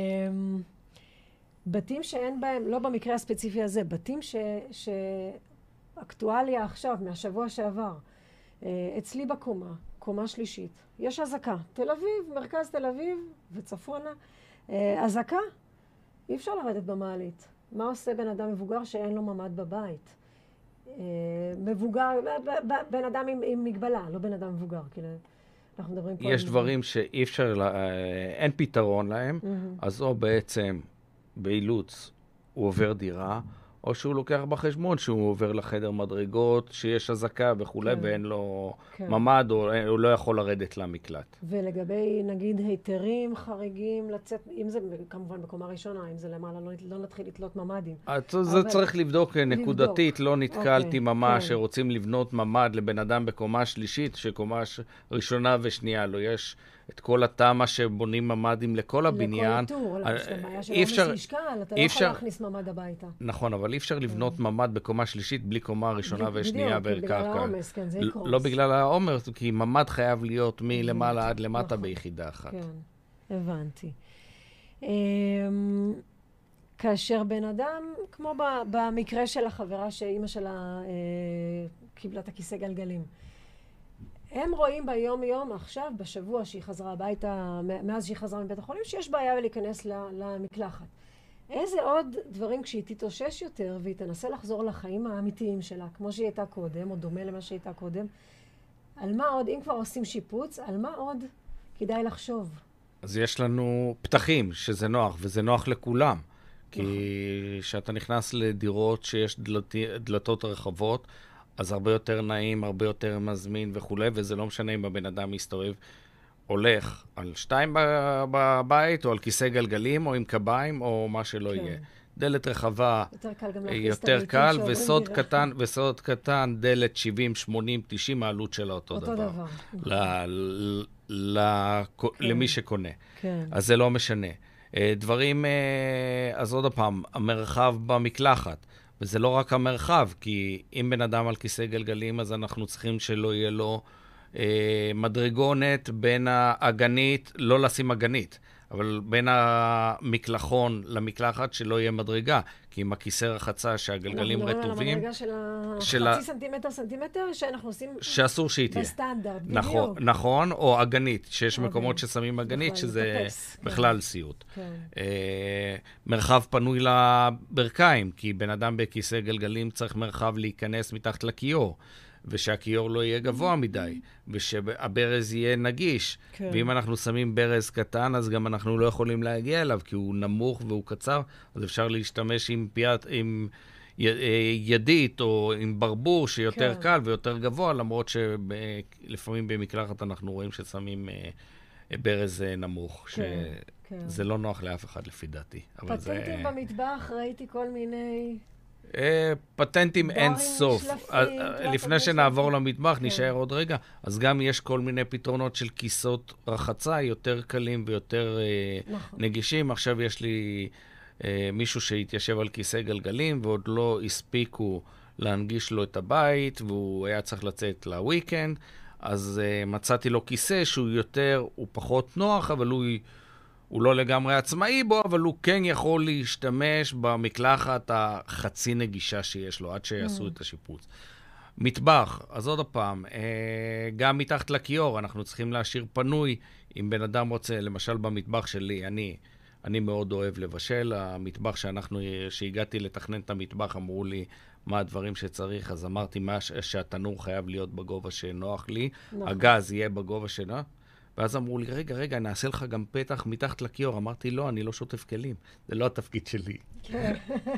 בתים שאין בהם, לא במקרה הספציפי הזה, בתים ש... שאקטואליה עכשיו, מהשבוע שעבר, אצלי בקומה, קומה שלישית, יש הזקה. תל אביב, מרכז תל אביב וצפונה, הזקה, אי אפשר לרדת במעלית. מה עושה בן אדם מבוגר שאין לו ממד בבית? מבוגר, בן אדם עם, עם מגבלה, לא בן אדם מבוגר, כאילו, אנחנו מדברים פה... יש דברים שאי אפשר, אין פתרון להם, אז או בעצם באילוץ הוא עובר דירה, או שהוא לוקח בחשבון שהוא עובר לחדר מדרגות, שיש הזקה וכולי, כן. ואין לו כן. ממד, או הוא לא יכול לרדת למקלט. ולגבי, נגיד, היתרים חריגים לצאת, אם זה כמובן בקומה ראשונה, אם זה למעלה, לא, לא נתחיל לתלות ממדים. זה אבל... צריך לבדוק נקודתית, לבדוק. לא נתקלתי אוקיי, ממש כן. שרוצים לבנות ממד לבן אדם בקומה שלישית, שקומה ראשונה ושנייה לא יש... את כל התמה שבונים ממדים לכל הבניין. לכל טור, לבעיה של עומס משקל, אתה לא יכול להכניס ממד הביתה. נכון, אבל אי אפשר לבנות ממד בקומה שלישית בלי קומה ראשונה ושנייה בדיוק, בגלל העומס, כן, זה יקרוס. לא בגלל העומס, כי ממד חייב להיות מלמעלה עד למטה ביחידה אחת. כן, הבנתי. כאשר בן אדם, כמו במקרה של החברה שאימא שלה קיבלה את הכיסא גלגלים, הם רואים ביום יום, עכשיו, בשבוע שהיא חזרה הביתה, מאז שהיא חזרה מבית החולים, שיש בעיה להיכנס למקלחת. איזה עוד דברים כשהיא תתאושש יותר, והיא תנסה לחזור לחיים האמיתיים שלה, כמו שהיא הייתה קודם, או דומה למה שהיא הייתה קודם, על מה עוד, אם כבר עושים שיפוץ, על מה עוד כדאי לחשוב? אז יש לנו פתחים, שזה נוח, וזה נוח לכולם. כי כשאתה נכנס לדירות שיש דלתי, דלתות רחבות, אז הרבה יותר נעים, הרבה יותר מזמין וכולי, וזה לא משנה אם הבן אדם מסתובב, הולך על שתיים בבית, או על כיסא גלגלים, או עם קביים, או מה שלא כן. יהיה. דלת רחבה יותר קל, גם יותר קל וסוד קטן, וסוד קטן, דלת שבעים, שמונים, תשעים, העלות שלה אותו, אותו דבר. דבר. ל, ל, ל, כן. למי שקונה. כן. אז זה לא משנה. דברים, אז עוד הפעם, המרחב במקלחת. וזה לא רק המרחב, כי אם בן אדם על כיסא גלגלים, אז אנחנו צריכים שלא יהיה לו אה, מדרגונת בין האגנית, לא לשים אגנית, אבל בין המקלחון למקלחת שלא יהיה מדרגה, כי עם הכיסא רחצה שהגלגלים רטובים... אנחנו מדברים על המדרגה של החצי סנטימטר, סנטימטר, שאנחנו עושים... שאסור שהיא תהיה. בסטנדרט, נכון, בדיוק. נכון, או אגנית, שיש מקומות ששמים אגנית, שזה בכלל סיוט. מרחב פנוי לברכיים, כי בן אדם בכיסא גלגלים צריך מרחב להיכנס מתחת לכיור. ושהכיור לא יהיה גבוה מדי, ושהברז יהיה נגיש. כן. ואם אנחנו שמים ברז קטן, אז גם אנחנו לא יכולים להגיע אליו, כי הוא נמוך והוא קצר, אז אפשר להשתמש עם, פיית, עם ידית או עם ברבור שיותר כן. קל ויותר גבוה, למרות שלפעמים במקלחת אנחנו רואים ששמים ברז נמוך, כן. שזה כן. לא נוח לאף אחד לפי דעתי. פטנטים זה... במטבח, ראיתי כל מיני... פטנטים אין סוף. לפני שנעבור למטבח, נשאר עוד רגע. אז גם יש כל מיני פתרונות של כיסות רחצה, יותר קלים ויותר נגישים. עכשיו יש לי מישהו שהתיישב על כיסא גלגלים, ועוד לא הספיקו להנגיש לו את הבית, והוא היה צריך לצאת לוויקנד. אז מצאתי לו כיסא שהוא יותר, הוא פחות נוח, אבל הוא... הוא לא לגמרי עצמאי בו, אבל הוא כן יכול להשתמש במקלחת החצי נגישה שיש לו, עד שיעשו mm. את השיפוץ. מטבח, אז עוד הפעם, גם מתחת לכיור, אנחנו צריכים להשאיר פנוי, אם בן אדם רוצה, למשל במטבח שלי, אני, אני מאוד אוהב לבשל, המטבח שאנחנו, שהגעתי לתכנן את המטבח, אמרו לי מה הדברים שצריך, אז אמרתי מה שהתנור חייב להיות בגובה שנוח לי, נכון. הגז יהיה בגובה שנוח, ואז אמרו לי, רגע, רגע, נעשה לך גם פתח מתחת לכיור. אמרתי, לא, אני לא שוטף כלים. זה לא התפקיד שלי. כן.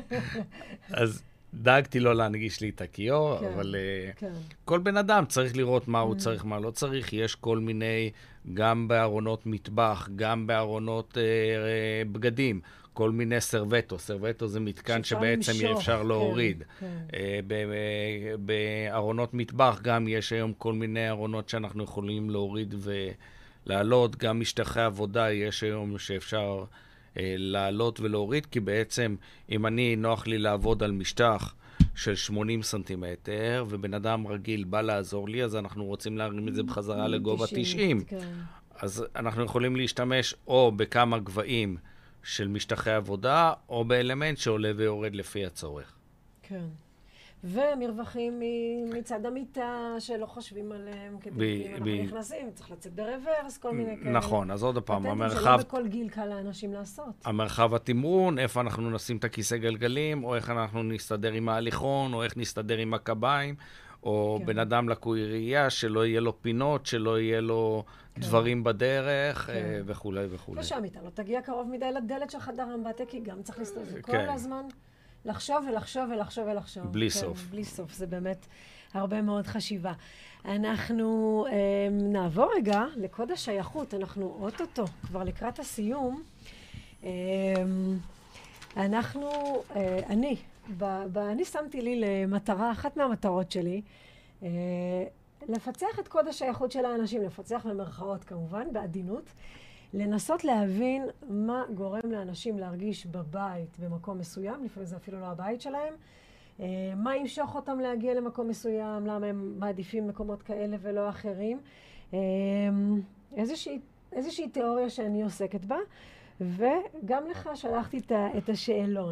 אז דאגתי לו להנגיש לי את הכיור, כן, אבל כן. כל בן אדם צריך לראות מה הוא צריך, מה לא צריך. יש כל מיני, גם בארונות מטבח, גם בארונות אה, בגדים, כל מיני סרווטו. סרווטו זה מתקן שבעצם יהיה אפשר להוריד. כן, כן. אה, בארונות מטבח גם יש היום כל מיני ארונות שאנחנו יכולים להוריד ו... לעלות, גם משטחי עבודה יש היום שאפשר אה, לעלות ולהוריד, כי בעצם אם אני נוח לי לעבוד על משטח של שמונים סנטימטר, ובן אדם רגיל בא לעזור לי, אז אנחנו רוצים להרים את זה בחזרה לגובה תשעים. כן. אז אנחנו יכולים להשתמש או בכמה גבהים של משטחי עבודה, או באלמנט שעולה ויורד לפי הצורך. כן. ומרווחים מצד המיטה שלא חושבים עליהם, כדי אם אנחנו נכנסים, צריך לצאת ברוורס, כל מיני כאלה. נכון, אז עוד הפעם, המרחב... שלא בכל גיל קל לאנשים לעשות. המרחב התמרון, איפה אנחנו נשים את הכיסא גלגלים, או איך אנחנו נסתדר עם ההליכון, או איך נסתדר עם הקביים, או בן אדם לקוי ראייה, שלא יהיה לו פינות, שלא יהיה לו דברים בדרך, וכו' וכו'. ושהמיטה לא תגיע קרוב מדי לדלת של חדר אמבטיה, כי גם צריך להסתובב כל הזמן. לחשוב ולחשוב ולחשוב ולחשוב. בלי סוף. בלי סוף, זה באמת הרבה מאוד חשיבה. אנחנו אה, נעבור רגע לקוד השייכות, אנחנו אוטוטו, כבר לקראת הסיום. אה, אנחנו, אה, אני, ב, ב, אני שמתי לי למטרה, אחת מהמטרות שלי, אה, לפצח את קוד השייכות של האנשים, לפצח במרכאות כמובן, בעדינות, לנסות להבין מה גורם לאנשים להרגיש בבית במקום מסוים, לפעמים זה אפילו לא הבית שלהם, מה ימשוך אותם להגיע למקום מסוים, למה הם מעדיפים מקומות כאלה ולא אחרים. איזושהי, איזושהי תיאוריה שאני עוסקת בה, וגם לך שלחתי את השאלון.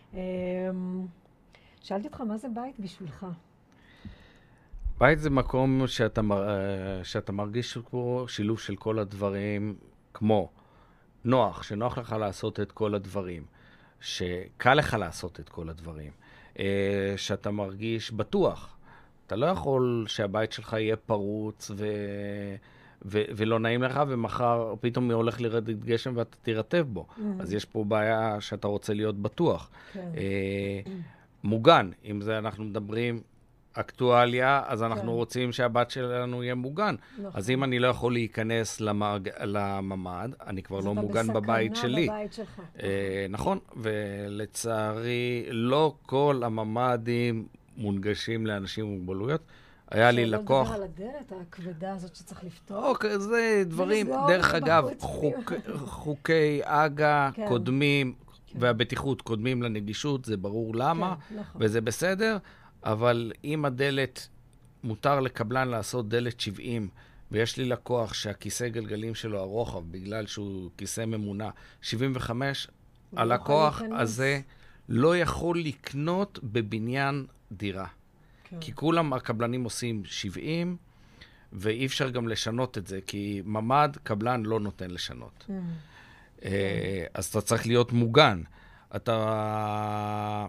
שאלתי אותך, מה זה בית בשבילך? בית זה מקום שאתה, שאתה מרגיש פה שילוב של כל הדברים, כמו נוח, שנוח לך לעשות את כל הדברים, שקל לך לעשות את כל הדברים, שאתה מרגיש בטוח. אתה לא יכול שהבית שלך יהיה פרוץ ו... ו... ולא נעים לך, ומחר פתאום הולך לרדת גשם ואתה תירטב בו. Mm-hmm. אז יש פה בעיה שאתה רוצה להיות בטוח. כן. מוגן, אם זה אנחנו מדברים אקטואליה, אז אנחנו כן. רוצים שהבת שלנו יהיה מוגן. נכון. אז אם אני לא יכול להיכנס למג... לממד, אני כבר לא מוגן בבית שלי. בבית שלך. אה, נכון, ולצערי לא כל הממדים מונגשים לאנשים עם מוגבלויות. היה לי לקוח... שלא לדבר על הדלת הכבדה הזאת שצריך לפתור. אוקיי, זה דברים, דרך אגב, חוק, חוקי אגה כן. קודמים, כן. והבטיחות קודמים לנגישות, זה ברור למה, כן, נכון. וזה בסדר. אבל אם הדלת, מותר לקבלן לעשות דלת שבעים, ויש לי לקוח שהכיסא גלגלים שלו הרוחב, בגלל שהוא כיסא ממונע, שבעים וחמש, הלקוח הזה לא יכול לקנות בבניין דירה. כן. כי כולם הקבלנים עושים שבעים, ואי אפשר גם לשנות את זה, כי ממד קבלן לא נותן לשנות. Mm. אז אתה צריך להיות מוגן. אתה...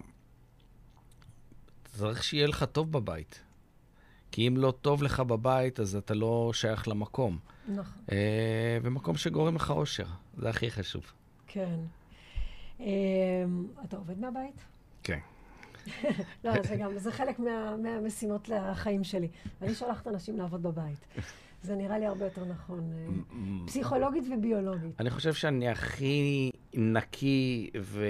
צריך שיהיה לך טוב בבית. כי אם לא טוב לך בבית, אז אתה לא שייך למקום. נכון. אה, ומקום שגורם לך אושר. זה הכי חשוב. כן. אה, אתה עובד מהבית? כן. לא, זה גם, זה חלק מה, מהמשימות לחיים שלי. אני שולחת אנשים לעבוד בבית. זה נראה לי הרבה יותר נכון. פסיכולוגית וביולוגית. אני חושב שאני הכי נקי ו...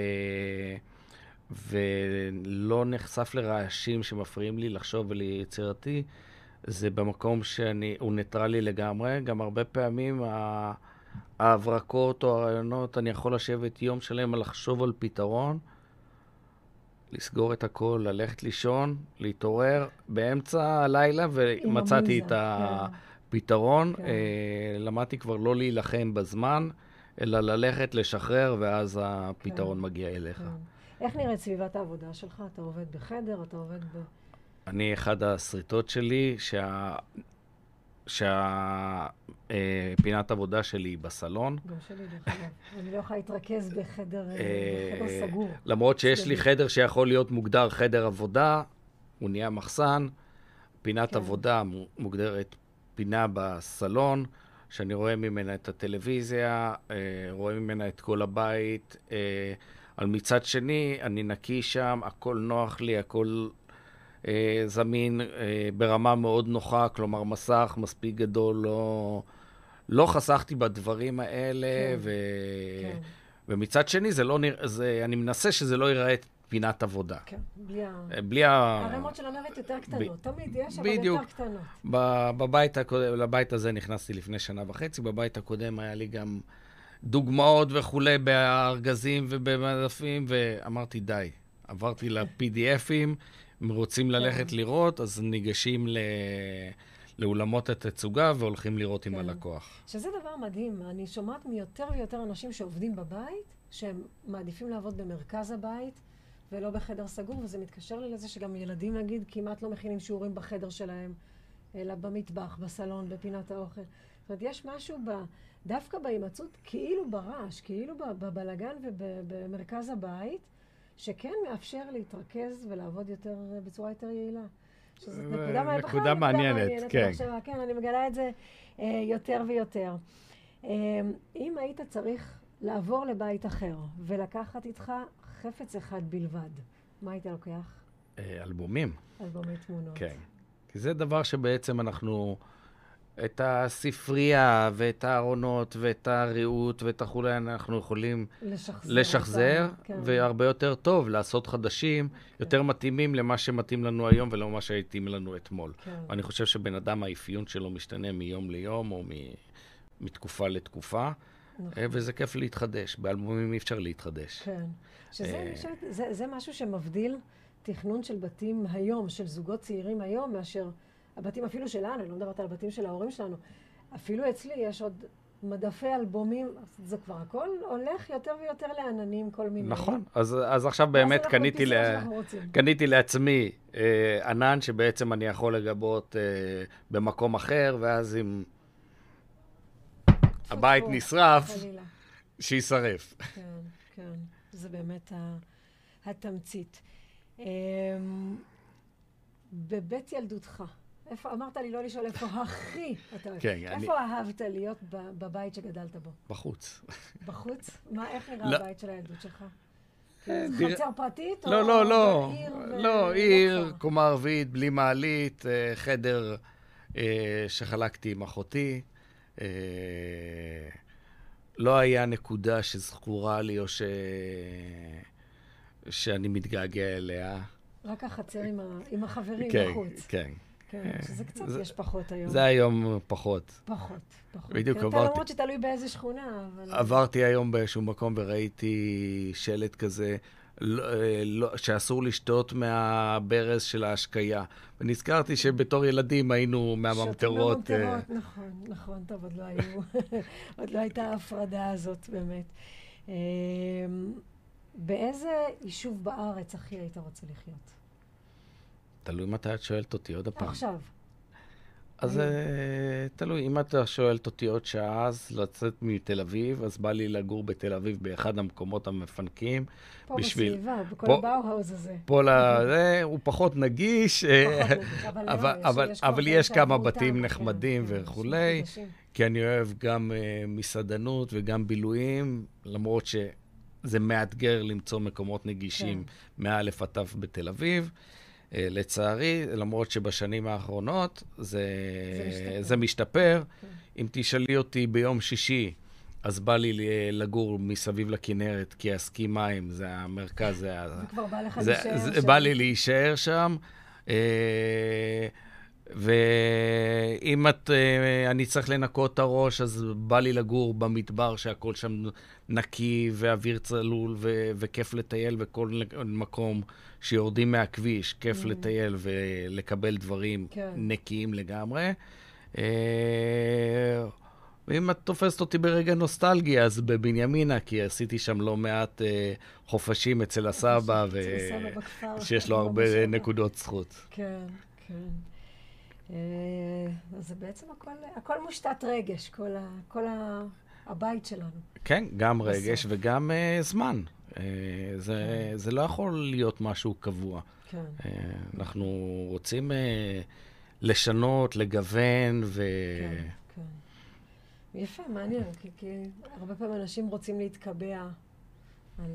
ולא נחשף לרעשים שמפריעים לי לחשוב וליצירתי, זה במקום שהוא ניטרלי לגמרי. גם הרבה פעמים ההברקות או הרעיונות, אני יכול לשבת יום שלם לחשוב על פתרון, לסגור את הכל, ללכת לישון, להתעורר באמצע הלילה, ומצאתי את הפתרון. למדתי כבר לא להילחם בזמן, אלא ללכת, לשחרר, ואז הפתרון מגיע אליך. איך נראית סביבת העבודה שלך? אתה עובד בחדר? אתה עובד ב... אני, אחד הסריטות שלי, שה... שה... אה, פינת עבודה שלי היא בסלון. גם שלי, דרך אגב. אני לא יכולה להתרכז בחדר, בחדר סגור. למרות שיש לי חדר שיכול להיות מוגדר חדר עבודה, הוא נהיה מחסן. פינת כן. עבודה מוגדרת פינה בסלון, שאני רואה ממנה את הטלוויזיה, אה, רואה ממנה את כל הבית, אה, על מצד שני, אני נקי שם, הכל נוח לי, הכל אה, זמין אה, ברמה מאוד נוחה, כלומר מסך מספיק גדול, לא, לא חסכתי בדברים האלה, כן, ו... כן. ומצד שני, זה לא נרא... זה... אני מנסה שזה לא ייראה פינת עבודה. כן, בלי ה... בלי ה... הרמות של הנרת יותר קטנות. תמיד יש, אבל יותר קטנות. בבית הקודם, לבית הזה נכנסתי לפני שנה וחצי, בבית הקודם היה לי גם דוגמאות וכולי בארגזים ובמדפים, ואמרתי די. עברתי ל-פי די אפים, אם רוצים ללכת לראות, אז ניגשים ל... לאולמות התצוגה והולכים לראות עם הלקוח. שזה דבר מדהים. אני שומעת מיותר ויותר אנשים שעובדים בבית, שהם מעדיפים לעבוד במרכז הבית, ולא בחדר סגור, וזה מתקשר לי לזה שגם ילדים, נגיד, כמעט לא מכינים שיעורים בחדר שלהם, אלא במטבח, בסלון, בפינת האוכל. זאת אומרת, יש משהו ב... דווקא בהימצאות, כאילו ברעש, כאילו בבלגן ובמרכז הבית, שכן מאפשר להתרכז ולעבוד יותר, בצורה יותר יעילה. שזאת נקודה, נקודה מעניינת, כן. עכשיו, כן, אני מגלה את זה אה, יותר ויותר. אה, אם היית צריך לעבור לבית אחר ולקחת איתך חפץ אחד בלבד, מה היית לוקח? אה, אלבומים. אלבומי תמונות. כן. כי זה דבר שבעצם אנחנו, את הספרייה ואת הארונות ואת הרעות ואת החולי, אנחנו יכולים לשחזר, לשחזר כן. והרבה יותר טוב לעשות חדשים, כן. יותר מתאימים למה שמתאים לנו היום ולא מה שהתאים לנו אתמול. כן. אני חושב שבן אדם האפיון שלו משתנה מיום ליום או מ... מתקופה לתקופה, נכון. וזה כיף להתחדש. באלבומים אי אפשר להתחדש. כן. שזה, אני חושבת, זה, זה משהו שמבדיל תכנון של בתים היום, של זוגות צעירים היום, מאשר הבתים אפילו שלנו, אני לא מדברת על הבתים של ההורים שלנו. אפילו אצלי יש עוד מדפי אלבומים, זה כבר הכל הולך יותר ויותר לעננים כל מיני. נכון, אז, אז עכשיו באמת קניתי, לה... קניתי לעצמי אה, ענן שבעצם אני יכול לגבות אה, במקום אחר, ואז אם הבית נשרף, שישרף. כן, כן, זה באמת התמצית. אה, בבית ילדותך, איפה, אמרת לי לא לשאול איפה הכי, כן, איפה אני... אהבת להיות בבית שגדלת בו? בחוץ. בחוץ? מה, איך נראה לא. הבית של הילדות שלך? דיר... חצר פרטית? לא, או לא, לא. בעיר ו... לא, עיר, קומה רביעית, בלי מעלית, חדר שחלקתי עם אחותי. לא היה נקודה שזכורה לי או ש... שאני מתגעגע אליה. רק החצר עם, ה... עם החברים כן, בחוץ. כן, כן. שזה קצת זה, יש פחות היום. זה היום פחות. פחות, פחות. בדיוק כן, עברתי. אתה למרות שתלוי באיזה שכונה, אבל... עברתי היום באיזשהו מקום וראיתי שלט כזה, לא, לא, שאסור לשתות מהברז של ההשקיה. ונזכרתי שבתור ילדים היינו מהממטרות. שתו מהממטרות, uh... נכון, נכון, טוב, עוד לא היו, עוד לא הייתה ההפרדה הזאת באמת. באיזה יישוב בארץ הכי היית רוצה לחיות? תלוי מתי את שואלת אותי עוד הפעם. עכשיו. אז תלוי, אם אתה שואלת אותי עוד שעה, אז לצאת מתל אביב, אז בא לי לגור בתל אביב באחד המקומות המפנקים. פה בסביבה, בכל הבאוהאוז הזה. פה לזה, הוא פחות נגיש, אבל יש כמה בתים נחמדים וכולי, כי אני אוהב גם מסעדנות וגם בילויים, למרות שזה מאתגר למצוא מקומות נגישים מאלף עד תו בתל אביב. לצערי, למרות שבשנים האחרונות זה, זה, זה משתפר. Okay. אם תשאלי אותי ביום שישי, אז בא לי לגור מסביב לכנרת, כי הסקי מים, זה המרכז, זה, זה כבר בא לך זה, להישאר זה, שם. בא לי להישאר שם. ואם את, אני צריך לנקות את הראש, אז בא לי לגור במדבר שהכל שם נקי ואוויר צלול ו- וכיף לטייל בכל מקום שיורדים מהכביש, כיף mm. לטייל ולקבל דברים כן. נקיים לגמרי. ואם את תופסת אותי ברגע נוסטלגיה, אז בבנימינה, כי עשיתי שם לא מעט חופשים אצל הסבא, ושיש לו הרבה נקודות זכות. כן, כן. אז זה בעצם הכל, הכל מושתת רגש, כל, ה, כל ה, הבית שלנו. כן, גם רגש וגם uh, זמן. Uh, זה, כן. זה לא יכול להיות משהו קבוע. כן. Uh, אנחנו רוצים uh, לשנות, לגוון ו... כן, כן. יפה, מעניין, כי, כי הרבה פעמים אנשים רוצים להתקבע על,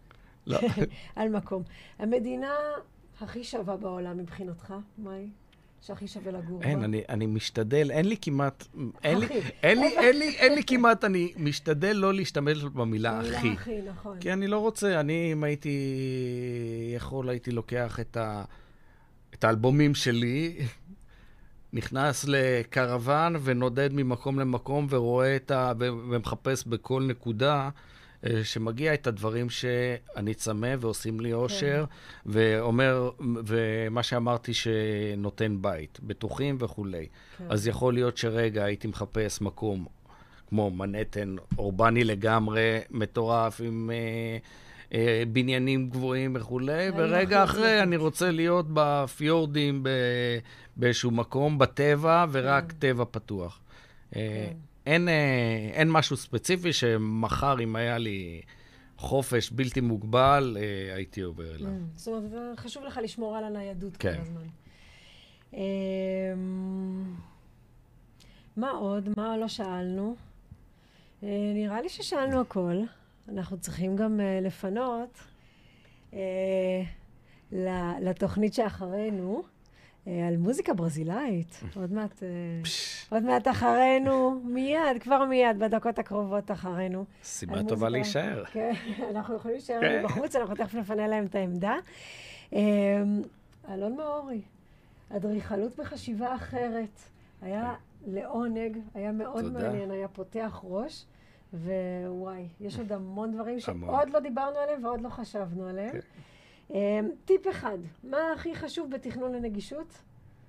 לא. על מקום. המדינה הכי שווה בעולם מבחינתך, מה היא? שהכי שווה לגור אין, בה? אני, אני משתדל, אין לי כמעט, אין לי, אין לי, אין לי, אין לי כמעט, אני משתדל לא להשתמש במילה הכי. במילה הכי, נכון. כי אני לא רוצה, אני אם הייתי יכול, הייתי לוקח את ה, את האלבומים שלי, נכנס לקרוון ונודד ממקום למקום ורואה את ה, ומחפש בכל נקודה שמגיע את הדברים שאני צמא ועושים לי אושר, כן. ואומר, ומה שאמרתי שנותן בית, בטוחים וכולי. כן. אז יכול להיות שרגע הייתי מחפש מקום כמו מנהטן, אורבני לגמרי, מטורף, עם אה, אה, בניינים גבוהים וכולי, ורגע אחרי אני רוצה להיות בפיורדים ב, באיזשהו מקום, בטבע, ורק כן. טבע פתוח. כן. אה, אין, אין משהו ספציפי שמחר, אם היה לי חופש בלתי מוגבל, הייתי עובר אליו. זאת אומרת, חשוב לך לשמור על הניידות כל הזמן. מה עוד? מה לא שאלנו? נראה לי ששאלנו הכל. אנחנו צריכים גם לפנות לתוכנית שאחרינו. על מוזיקה ברזילאית, עוד מעט, עוד מעט אחרינו, מיד, כבר מיד, בדקות הקרובות אחרינו. סיבה טובה להישאר. כן, אנחנו יכולים להישאר בחוץ, אנחנו תכף נפנה להם את העמדה. אלון מאורי, אדריכלות בחשיבה אחרת, היה לעונג, היה מאוד מעניין, היה פותח ראש, ווואי, יש עוד המון דברים שעוד לא דיברנו עליהם ועוד לא חשבנו עליהם. טיפ אחד, מה הכי חשוב בתכנון לנגישות?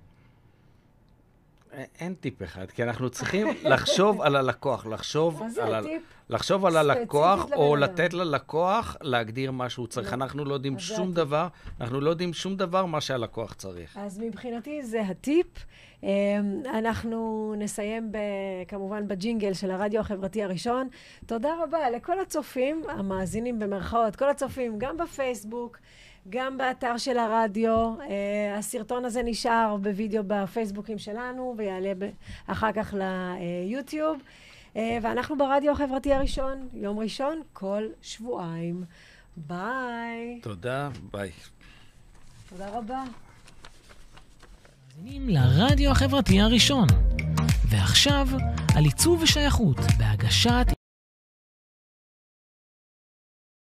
אין טיפ אחד, כי אנחנו צריכים לחשוב על הלקוח, לחשוב על, לחשוב על הלקוח, או לתת ללקוח להגדיר מה שהוא צריך. אנחנו לא יודעים שום דבר, אנחנו לא יודעים שום דבר מה שהלקוח צריך. אז מבחינתי זה הטיפ. אנחנו נסיים כמובן בג'ינגל של הרדיו החברתי הראשון. תודה רבה לכל הצופים, המאזינים במרכאות, כל הצופים, גם בפייסבוק, גם באתר של הרדיו. הסרטון הזה נשאר בווידאו בפייסבוקים שלנו, ויעלה אחר כך ליוטיוב. ואנחנו ברדיו החברתי הראשון, יום ראשון, כל שבועיים. ביי. תודה, ביי. תודה רבה. מאזינים לרדיו החברתי הראשון. ועכשיו, על עיצוב ושייכות בהגשת